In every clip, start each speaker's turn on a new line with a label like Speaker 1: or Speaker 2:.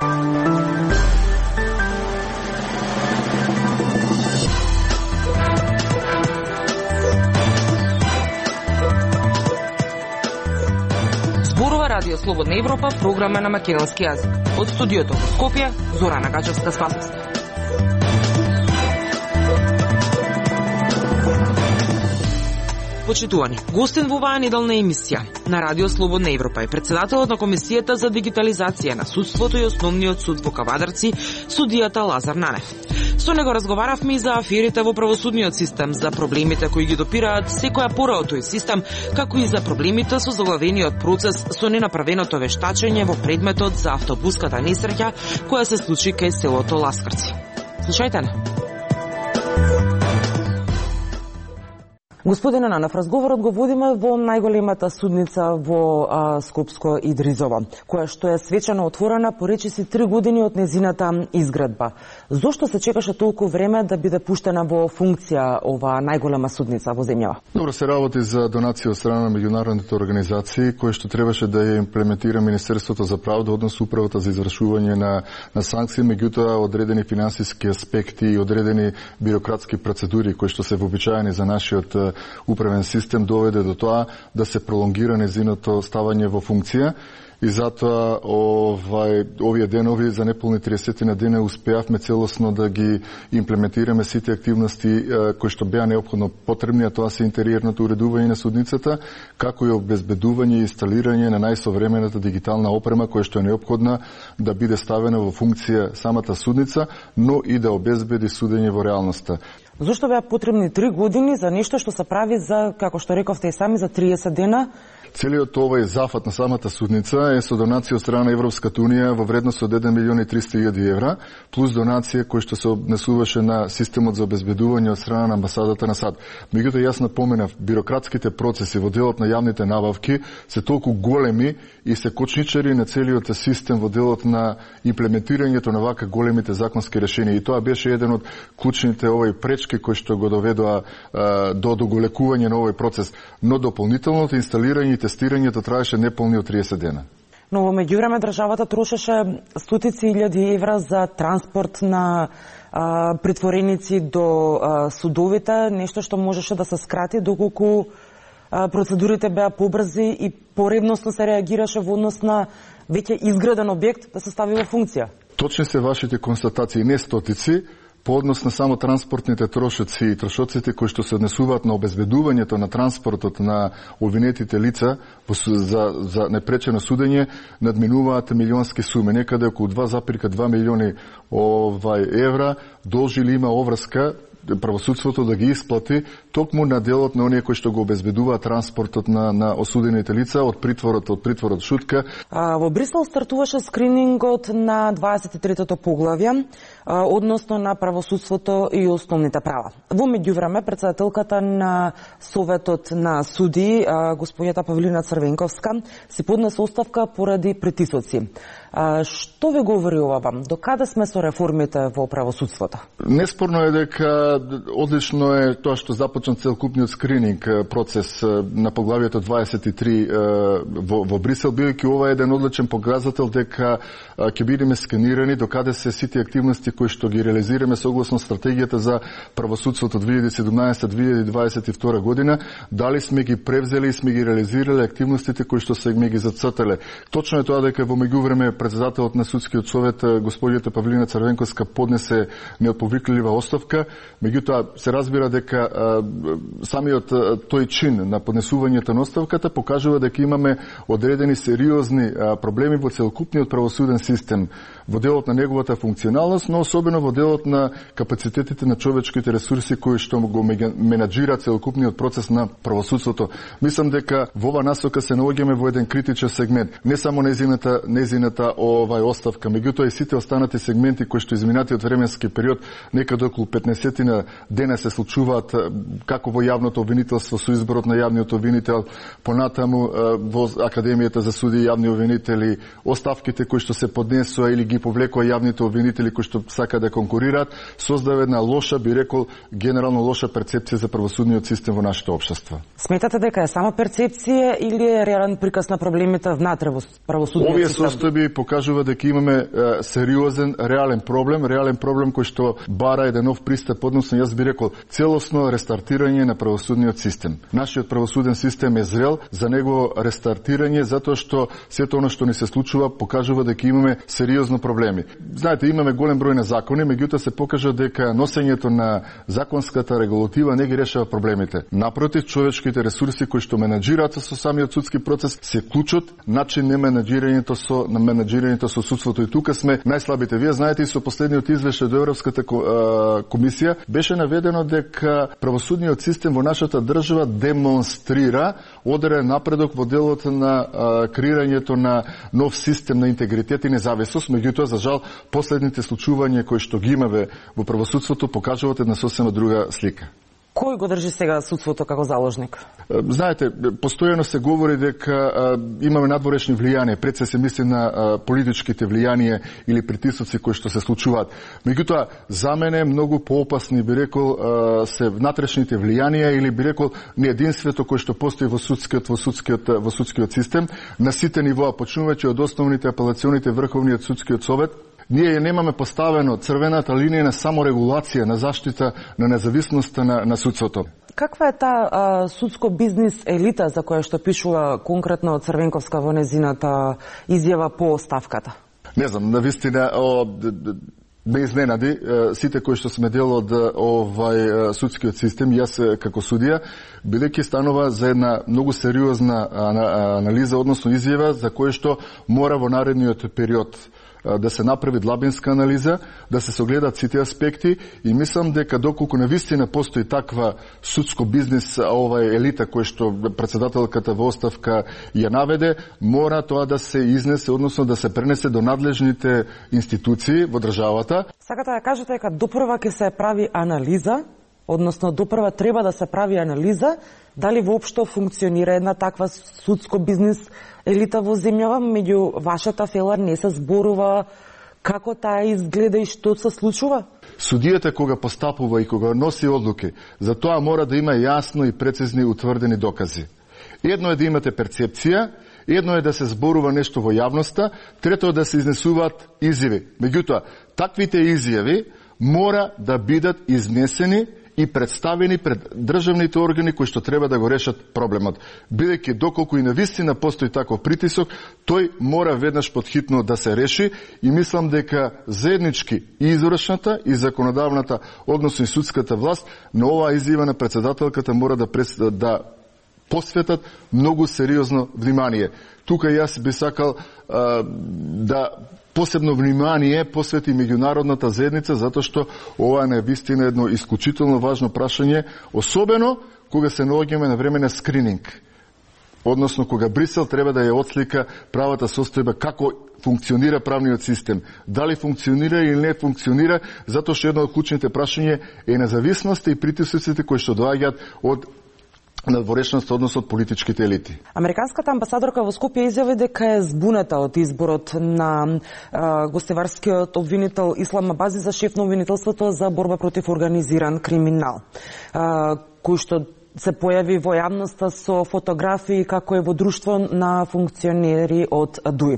Speaker 1: Радио Слободна Европа, програма на македонски јазик. Од студиото во Скопје, Зорана Гаџевска-Спасовска. Почитувани, гостин во оваа неделна емисија на Радио Слободна Европа е председателот на Комисијата за дигитализација на судството и Основниот суд во Кавадарци, судијата Лазар Нанев. Со него разговаравме и за аферите во правосудниот систем, за проблемите кои ги допираат секоја пора од тој систем, како и за проблемите со заглавениот процес со ненаправеното вештачење во предметот за автобуската несреќа која се случи кај селото Ласкарци. Слушајте на. Господине Нанев, разговорот го водиме во најголемата судница во Скопско Идризово, која што е свечено отворена по речиси 3 години од незината изградба. Зошто се чекаше толку време да биде пуштена во функција ова најголема судница во земјава?
Speaker 2: Добро, се работи за донација од страна на меѓународните организации, кои што требаше да ја имплементира Министерството за правда, односно управата за извршување на санкции, меѓутоа одредени финансиски аспекти и одредени бирократски процедури кои што се вообичаени за нашиот управен систем доведе до тоа да се пролонгира незиното ставање во функција и затоа овие денови за неполни 30 на дена успеавме целосно да ги имплементираме сите активности кои што беа неопходно потребни, а тоа се интериерното уредување на судницата, како и обезбедување и инсталирање на најсовремената дигитална опрема која што е неопходна да биде ставена во функција самата судница, но и да обезбеди судење во реалноста.
Speaker 1: Зошто беа потребни 3 години за нешто што се прави за, како што рековте и сами, за 30 дена?
Speaker 2: Целиот овој зафат на самата судница е со донација од страна на Европската унија во вредност од 1.300.000 евра, плюс донација која што се однесуваше на системот за обезбедување од страна на амбасадата на САД. Меѓутоа јас напоменав, бирократските процеси во делот на јавните набавки се толку големи и се кочничари на целиот систем во делот на имплементирањето на вака големите законски решенија. И тоа беше еден од клучните пречки кои што го доведоа до доголекување на овој процес. Но дополнителното инсталирање и тестирањето траеше неполни од 30 дена.
Speaker 1: Но во меѓувреме државата трошеше стотици илјади евра за транспорт на притвореници до судовите, нешто што можеше да се скрати доколку процедурите беа побрзи и поревносно се реагираше во однос на веќе изграден објект да се стави во функција.
Speaker 2: Точни се вашите констатации, не стотици, по однос на само транспортните трошоци и трошоците кои што се однесуваат на обезбедувањето на транспортот на обвинетите лица за непречено судење, надминуваат милионски суми, некаде околу 2,2 милиони евра, должи ли има оврска правосудството да ги исплати токму на делот на оние кои што го обезбедуваат транспортот на осудените лица од притворот Шутка.
Speaker 1: Во Брисел стартуваше скринингот на 23-тото поглавје, односно на правосудството и основните права. Во меѓувреме, председателката на Советот на суди, господјата Павлина Црвенковска, си поднесе оставка поради притисоци. Што ви говори ова вам? До каде сме со реформите во правосудството?
Speaker 2: Неспорно е дека одлично е тоа што започна целокупниот скрининг процес на поглавието 23 во Брисел, бидејќи ова е еден одличен показател дека ќе бидеме сканирани до каде се сите активности кои што ги реализираме согласно стратегијата за правосудството 2017-2022 година, дали сме ги превзели и сме ги реализирали активностите кои што сме ги зацртале. Точно е тоа дека во меѓувреме председателот на судскиот совет господјата Павлина Црвенковска поднесе неотповиклива оставка, меѓутоа се разбира дека самиот тој чин на поднесувањето на оставката покажува дека имаме одредени сериозни проблеми во целокупниот правосуден систем, во делот на неговата функционалност, но особено во делот на капацитетите на човечките ресурси кои што го менаџира целокупниот процес на правосудството. Мислам дека во ова насока се наоѓаме во еден критичен сегмент. Не само незината оставка, меѓутоа и сите останати сегменти кои што изминатиот временски период, некаде околу 15 дена се случуваат како во јавното обвинителство со изборот на јавниот обвинител, понатаму во Академијата за суди и јавни обвинители, оставките кои што се поднесува или ги повлекува јавните обвинители кои што сака да конкурираат, создава една лоша, би рекол, генерално лоша перцепција за правосудниот систем во нашето општество.
Speaker 1: Сметате дека е само перцепција или е реален приказ на проблемите внатре во правосудниот
Speaker 2: Овие
Speaker 1: систем?
Speaker 2: состојби покажува дека имаме сериозен, реален проблем кој што бара еден нов пристап, односно јас би рекол целосно рестартирање на правосудниот систем. Нашиот правосуден систем е зрел за негово рестартирање затоа што сето она што ни се случува покажува дека имаме сериозно проблеми. Знаете, имаме голем број на закони, меѓутоа се покажа дека носењето на законската регулатива не ги решава проблемите. Напротив, човечките ресурси кои што менаџираат со самиот судски процес се клучот начин на менаџирањето со судството, и тука сме најслабите. Вие знаете и со последниот извештај до Европската комисија беше наведено дека правосудниот систем во нашата држава демонстрира одреден напредок во делот на креирањето на нов систем на интегритет и независност, меѓутоа за жал последните случувања кои што ги имаме во правосудството покажуваат една сосема друга слика.
Speaker 1: Кој го држи сега судството како заложник?
Speaker 2: Знаете, постојано се говори дека имаме надворешни влијанија, пред се мисли на политичките влијанија или притисоци кои што се случуваат. Меѓутоа, за мене многу поопасни, би рекол, се внатрешните влијанија или би рекол неединството кој што постои во судскиот систем на сите нивоа, почнувајќи од основните апелационите Врховниот судскиот совет. Ние немаме поставено црвената линија на саморегулација, на заштита на независноста на судството.
Speaker 1: Каква е таа судско бизнис елита за која што пишува конкретно Црвенковска во незината изјава по оставката?
Speaker 2: Не знам, навистина ме изненади сите кои што сме дел од судскиот систем, јас како судија, бидејќи станува за една многу сериозна анализа, односно изјава за која што мора во наредниот период да се направи длабинска анализа, да се согледаат сите аспекти, и мислам дека доколку навистина постои таква судско бизнис елита која што претседателката во оставка ја наведе, мора тоа да се изнесе, односно да се пренесе до надлежните институции во државата.
Speaker 1: Сакате да кажете дека допрва ќе се прави анализа, односно допрва треба да се прави анализа дали воопшто функционира една таква судско бизнис елита во земјава, меѓу вашата фелар не се зборува како таа изгледа и што се случува?
Speaker 2: Судијата кога постапува и кога носи одлуки, за тоа мора да има јасно и прецизни утврдени докази. Едно е да имате перцепција, едно е да се зборува нешто во јавноста, трето е да се изнесуваат изјави. Меѓутоа, таквите изјави мора да бидат изнесени и представени пред државните органи кои што треба да го решат проблемот. Бидејќи доколку и навистина постои таков притисок, тој мора веднаш потхитно да се реши, и мислам дека заеднички и извршната и законодавната, односно и судската власт, на оваа изјава на претседателката мора да посветат многу сериозно внимание. Тука јас би сакал да посебно внимание посвети меѓународната заедница, затоа што ова е навистина едно исклучително важно прашање, особено кога се наоѓаме на време на скрининг. Односно, кога Брисел треба да ја отслика правата состојба како функционира правниот систем. Дали функционира или не функционира, затоа што едно од клучните прашања е независноста и притисоците кои што доаѓаат од надворешноста, однос од политичките елити.
Speaker 1: Американската амбасадорка во Скопје изјави дека е збуната од изборот на гостеварскиот обвинител Ислам Абази за шеф на обвинителството за борба против организиран криминал, кој што се појави во јавноста со фотографии како е во друштво на функционери од ДУИ.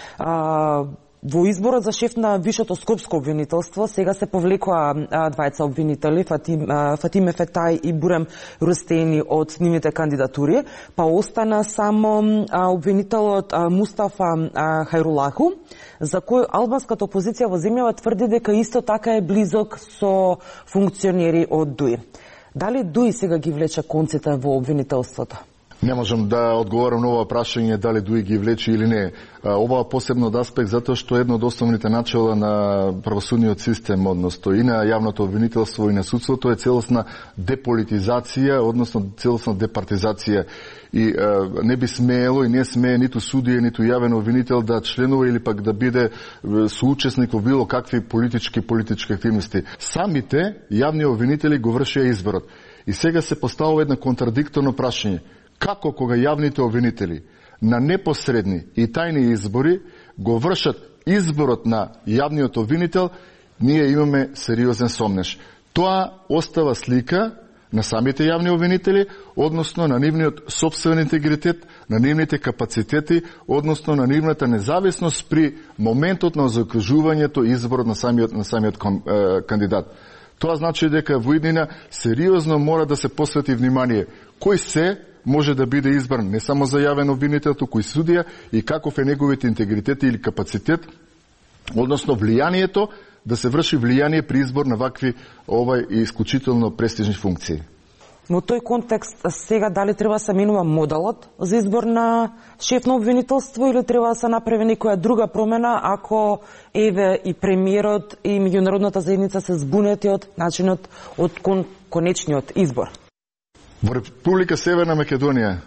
Speaker 1: Во изборот за шеф на Вишето Скопско обвинителство сега се повлекоа двајца обвинители, Фатиме Фетај и Бурем Рустени од нивните кандидатури, па остана само обвинителот Мустафа Хајрулаху, за кој албанската опозиција во земјава тврди дека исто така е близок со функционери од ДУИ. Дали ДУИ сега ги влече конците во обвинителството?
Speaker 2: Не можам да одговорам на ова прашање дали ДУИ ги влече или не. Ова посебно од аспект затоа што едно од основните начела на правосудниот систем, односно и на јавното обвинителство и на судството, е целосна деполитизација, односно целосна департизација. И не би смеело и не смее ниту судија, ниту јавен обвинител да членува или пак да биде соучесник во било какви политички активности. Самите јавни обвинители го вршеа изборот. И сега се поставува една контрадикторно прашање. Како кога јавните обвинители на непосредни и тајни избори го вршат изборот на јавниот обвинител, ние имаме сериозен сомнеш. Тоа остава слика на самите јавни обвинители, односно на нивниот сопствен интегритет, на нивните капацитети, односно на нивната независност при моментот на закажувањето и изборот на самиот кандидат. Тоа значи дека во иднина сериозно мора да се посвети внимание кој се може да биде избран не само за јавен обвинител, туку и судија, и каков е неговите интегритети или капацитет, односно влијанието, да се врши влијание при избор на вакви исклучително престижни функции.
Speaker 1: Во тој контекст сега дали треба да се менува моделот за избор на шеф на обвинителство или треба да се направи некоја друга промена ако еве и премиерот и меѓународната заедница се збунети од начинот од конечниот избор?
Speaker 2: Во Република Северна Македонија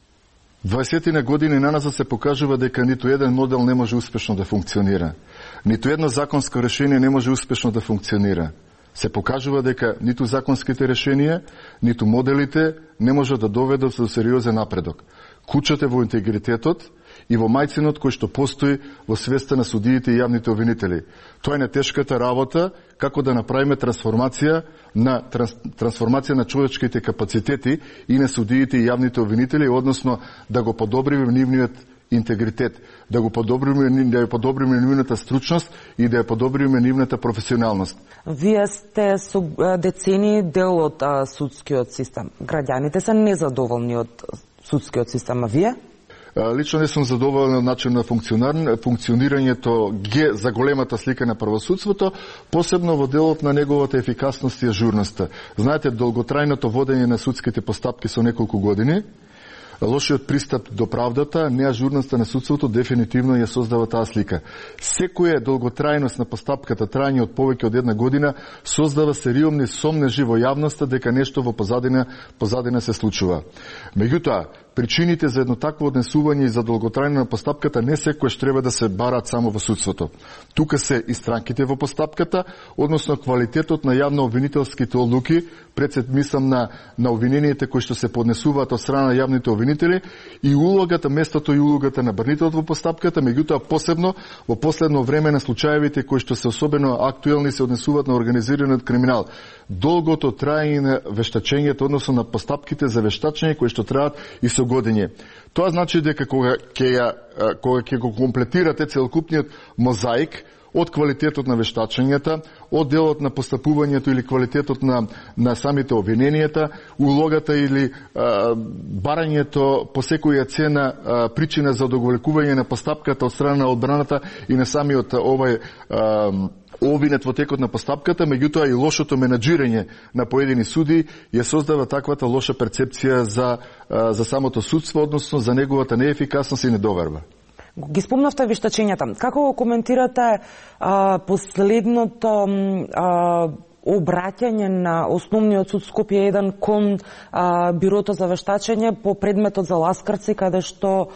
Speaker 2: 20 години наназад се покажува дека ниту еден модел не може успешно да функционира. Ниту едно законско решение не може успешно да функционира. Се покажува дека ниту законските решенија, ниту моделите не може да доведат до сериозен напредок. Кучата е во интегритетот и во мајцинот кој што постои во свеста на судиите и јавните обвинители. Тоа е нетешката работа како да направиме трансформација на човечките капацитети и на судиите и јавните обвинители, односно да го подобриме нивниот интегритет, да ја подобриме нивната стручност и да ја подобриме нивната професионалност.
Speaker 1: Вие сте со децени дел од судскиот систем. Граѓаните се незадоволни од судскиот систем, а вие?
Speaker 2: Лично не сум задоволен од начин на функционирањето за големата слика на правосудството, посебно во делот на неговата ефикасност и ажурноста. Знаете, долготрајното водење на судските постапки со неколку години, лошиот пристап до правдата, неажурноста на судството дефинитивно ја создава таа слика. Секоја долготрајност на постапката, трајање од повеќе од една година, создава сериозни сомнежи во јавноста дека нешто во позадина се случува. Меѓутоа, причините за едно такво однесување и за долготрајна на постапката не секојаш треба да се барат само во судството. Тука се и странките во постапката, односно квалитетот на јавно-обвинителските одлуки, пред мислам на обвинениите кои што се поднесуваат од страна на јавните обвинители, и улогата, местото и улогата на брнителот во постапката, меѓутоа посебно во последно време на случаевите кои што се особено актуелни се однесуваат на организираниот криминал. Долгото траење на вештачењето, односно на постапките за вештачење кои што траат и со годиње. Тоа значи дека кога ќе го комплетирате целокупниот мозаик од квалитетот на вештачењата, од делот на постапувањето или квалитетот на самите обвиненијата, улогата или барањето по секоја цена причина за одоголекување на постапката од страна на одбраната и на самиот обвинет во текот на постапката, меѓутоа и лошото менаџирање на поедини суди ја создава таквата лоша перцепција за самото судство, односно за неговата неефикасност и недоверба.
Speaker 1: Ги спомнавте вештачењата. Како го коментирате последното обраќање на Основниот суд Скопје 1 кон Бирото за вештачење по предметот за Ласкарци, каде што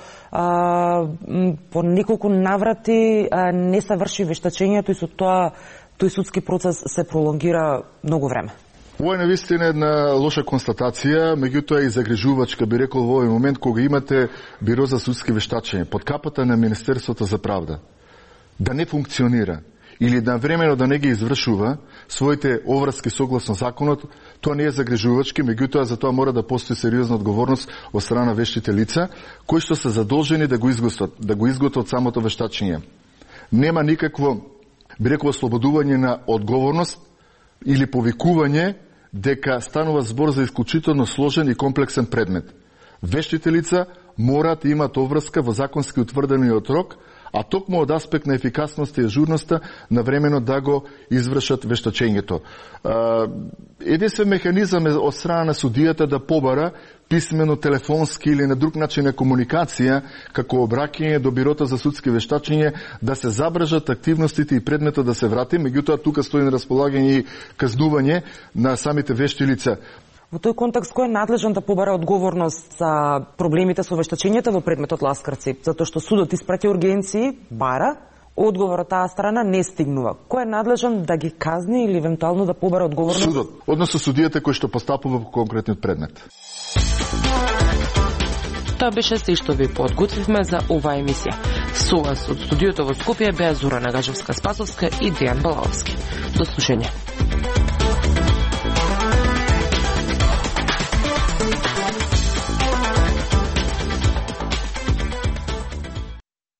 Speaker 1: по неколку наврати не се врши вештачењето и со тоа тој судски процес се пролонгира многу време?
Speaker 2: Ова е навистина една лоша констатација, меѓутоа и загрижувачка, би рекол во овој момент кога имате Биро за судски вештачење под капата на Министерството за правда да не функционира или да времено да не ги извршува своите обврски согласно законот, тоа не е загрижувачки, меѓутоа за тоа мора да постои сериозна одговорност од страна на вештите лица, кои што се задолжени да го изготват самото вештачење. Нема никакво, би рекол, ослободување на одговорност или повикување дека станува збор за исклучително сложен и комплексен предмет. Вештите лица мораат да имаат обврска во законски утврдениот рок, а токму од аспект на ефикасност и ажурноста навремено да го извршат вештачењето. Единствен механизам е од страна на судијата да побара писмено, телефонски или на друг начин на комуникација, како обраќање до Бирото за судски вештачење, да се забржат активностите и предметот да се врати, меѓутоа тука стои на располагање и казнување на самите вешти лица.
Speaker 1: Во тој контекст, кој е надлежен да побара одговорност за проблемите со вештачењето во предметот Ласкарци? Затоа што судот испраќа ургенции, бара Одговорот таа страна не стигнува. Кој е надлежен да ги казни или евентуално да побара одговорност?
Speaker 2: Судот, односно судијата кој што постапува по конкретниот предмет.
Speaker 1: Тоа беше се што ви подготвивме за оваа емисија. Со вас од студиото во Скопје беа Зора Нагажевска-Спасовска и Дејан Балаловски. До слушање.